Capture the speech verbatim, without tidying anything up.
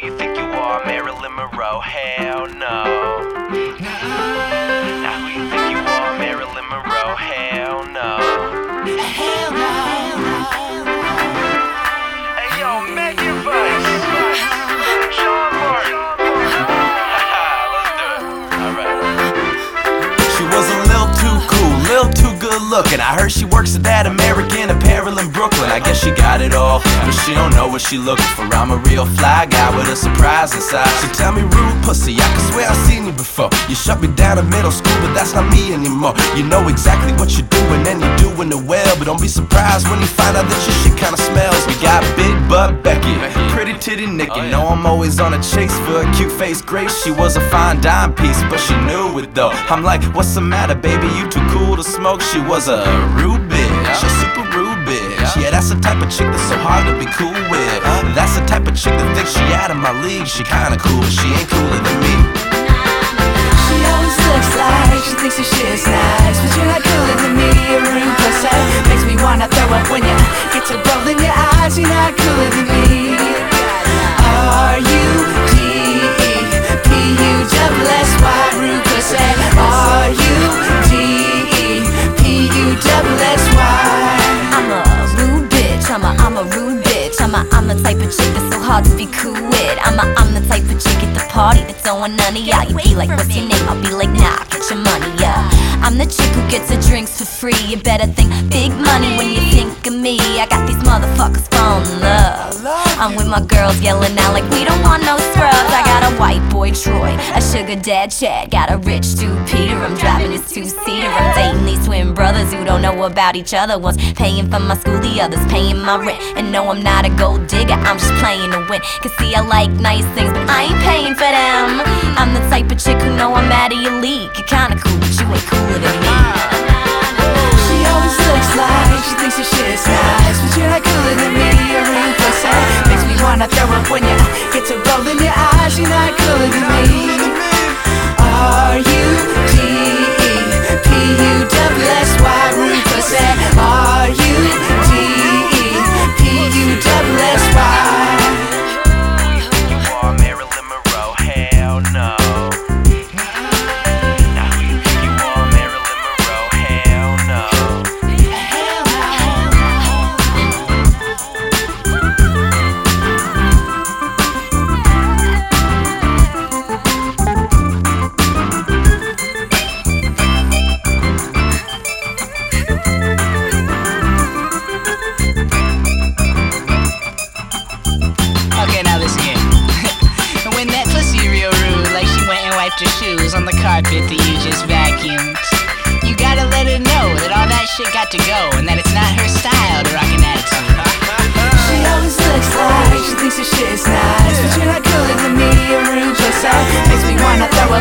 you think you are, Marilyn Monroe? Hell no. Now who you think you are, Marilyn Monroe? Hell no. Hell no. Hey yo, Megan Vice, Sean Martin. Let's do it. Alright. She was a little too cool, little too good looking. I heard she works at that American Apparel in Brooklyn. I guess she got it all, but she don't know what she looking for. I'm a real fly guy with a surprise inside. She tell me rude pussy, I can swear I seen you before. You shut me down in middle school, but that's not me anymore. You know exactly what you're doing and you're doing it well, but don't be surprised when you find out that your shit kinda smells. We got Big Butt Becky, Pretty Titty Nikki. Know I'm always on a chase for a cute face Grace. She was a fine dime piece, but she knew it though. I'm like, what's the matter, baby? You too cool to smoke. She was a rude bitch, a super rude bitch. Yeah, that's the type of chick that's so hard to be cool with. That's the type of chick that thinks she out of my league. She kinda cool, but she ain't cooler than me. She always looks like she thinks her shit's nice, but you're not cooler than me. You're rude pussy, makes me wanna throw up when you get to roll in your eyes. You're not cooler than me. R U D E P U double S Y, rude pussy. R U D E P U double S Y. I'm a rude bitch, I'm a, I'm a rude bitch. I'm a, I'm the type of chick that's so hard to be cool with. I'm a, I'm the type of chick at the party that's throwing none of y'all. You be like, what's your name? I'll be like, nah, get your money, yeah. I'm the chick who gets her drinks for free. You better think big money when you think of me. I got these motherfuckers falling in love. I'm with my girls yelling out like we don't want no scrubs. I got a white boy Troy, a sugar dad Chad, got a rich dude Peter. I'm driving his two-seater. I'm dating these twin brothers who don't know about each other. One's paying for my school, the other's paying my rent. And no, I'm not a gold digger, I'm just playing to win. Cause see, I like nice things, but I ain't paying for them. I'm the type of chick who know I'm out of your league. You're kinda cool, but you ain't cooler than me. She always looks like she thinks her shit's nice, but you're not cooler than me. You're rude pussy, makes me wanna throw up when you get to roll in your eyes. You're not cooler than me. R U D E P U double S Y, rude pussy. R U D E P U double S Y. You think you are, Marilyn Monroe? Hell no. Now who you think you are, Marilyn Monroe? Hell no. Okay, now listen here. When that pussy real rude, like she went and wiped her shoes on the carpet that you just vacuumed, you gotta let her know that all that shit got to go and that it's not her style to rock an attitude. She always looks like she thinks her shit's nice, but you're not cooler than me. You're rude pussy, makes me wanna throw